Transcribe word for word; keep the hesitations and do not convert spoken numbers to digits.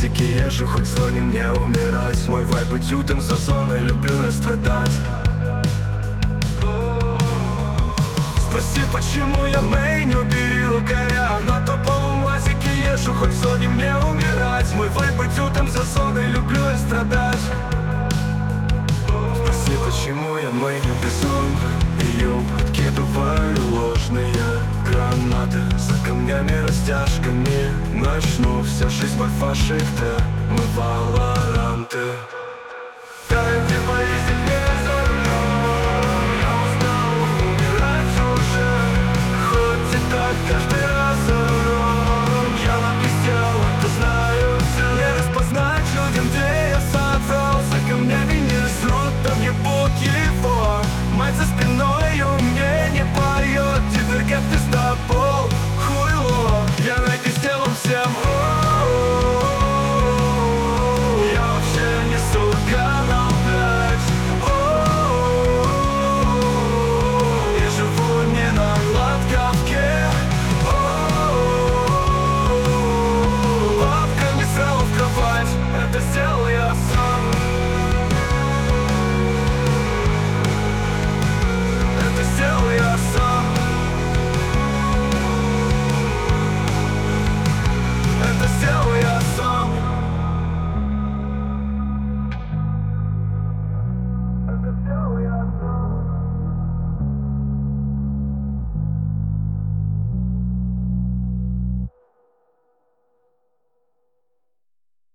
УАЗике езжу, хоть в зоне мне умирать. Мой вайб быть утым за зоной, люблю настрадать. Спроси, почему я мейню берил горя. На топовом УАЗике езжу, хоть в зоне мне умирать. Мой вайб быть утым за зоной, люблю страдать. Спроси, почему я мейню безумно бью, откидываю ложные гранаты. За камнями, растяжками начну. Вся жизнь в альфа-шифте, мы валоранты.